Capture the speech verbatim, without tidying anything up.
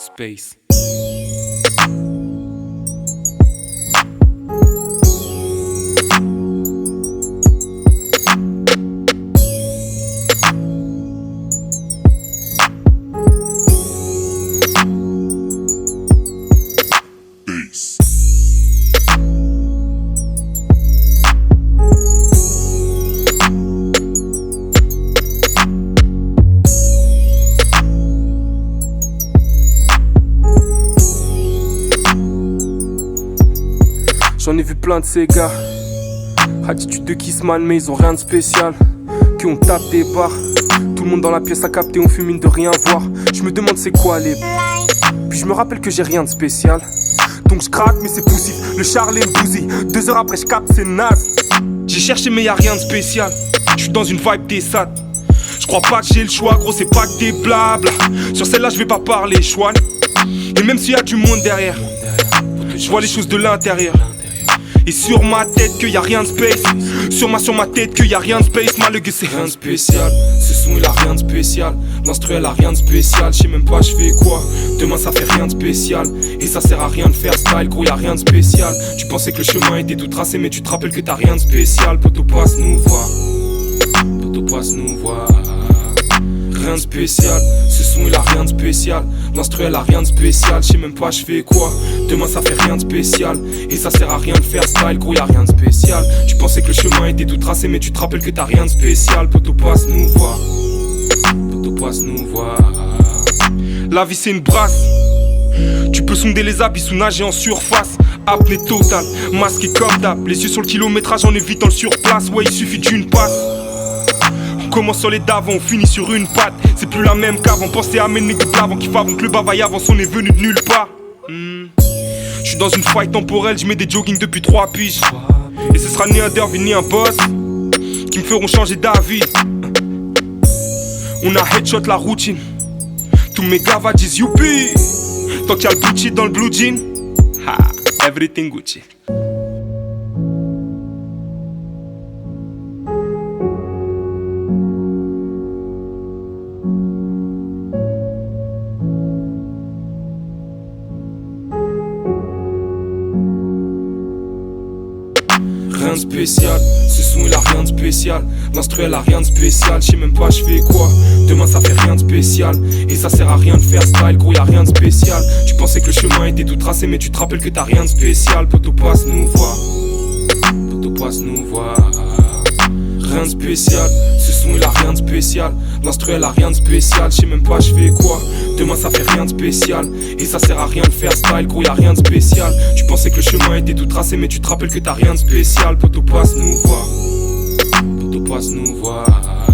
Space. J'en ai vu plein de ces gars, attitude de Kissman mais ils ont rien de spécial. Qui on tape des barres, tout le monde dans la pièce a capté, on fume mine de rien voir. Je me demande c'est quoi les. Puis je me rappelle que j'ai rien de spécial. Donc je craque mais c'est poussif, le Charles et le bousille. Deux heures après je capte c'est naze. J'ai cherché mais y'a rien de spécial. Je suis dans une vibe des sats. Je crois pas que j'ai le choix, gros c'est pas que des blabla. Sur celle-là je vais pas parler, chouane. Et même s'il y a du monde derrière, je vois les choses de l'intérieur. Et sur ma tête que y'a rien de space. Sur ma sur ma tête que y'a rien de space. Malgré c'est rien de spécial. Ce son il a rien de spécial. L'instru elle a rien de spécial. J'sais même pas j'fais quoi. Demain ça fait rien de spécial. Et ça sert à rien de faire style. Gros y'a rien de spécial. Tu pensais que le chemin était tout tracé. Mais tu te rappelles que t'as rien de spécial. Poto passe nous voir. Poto passe nous voir. Rien de spécial, ce son il a rien de spécial. L'instru elle a rien de spécial, j'sais même pas j'fais quoi. Demain ça fait rien de spécial. Et ça sert à rien de faire style, gros y'a rien de spécial. Tu pensais que le chemin était tout tracé mais tu te rappelles que t'as rien de spécial. Poto passe nous voir. Poto passe nous voir. La vie c'est une brasse. Tu peux sonder les abysses ou nager en surface. Apnée totale, masqué comme d'hab. Les yeux sur le kilométrage en évitant le surplace. Ouais il suffit d'une passe. On commence sur les d'avant, on finit sur une patte. C'est plus la même qu'avant, pensez à mes nègres d'avant qui favent que le bavaille avance, on est venu de nulle part. hmm. J'suis dans une faille temporelle, j'mets des jogging depuis trois piges. Et ce sera ni un derby ni un boss qui me feront changer d'avis. On a headshot la routine. Tous mes gavas disent youpi. Tant qu'il y a le Gucci dans le blue jean, ha, everything Gucci. Rien de spécial, ce son il a rien de spécial. L'instru elle a rien de spécial, j'sais même pas j'fais quoi. Demain ça fait rien de spécial. Et ça sert à rien de faire style, gros y'a rien de spécial. Tu pensais que le chemin était tout tracé mais tu te rappelles que t'as rien de spécial. Poto passe nous voir. Poto passe nous voir. Rien de spécial, ce son il a rien de spécial. L'instru elle a rien de spécial, j'sais même pas j'fais quoi. Demain ça fait rien de spécial. Et ça sert à rien de faire style, gros y'a rien de spécial. Tu pensais que le chemin était tout tracé mais tu te rappelles que t'as rien de spécial. Poto passe nous voir. Poto passe nous voir.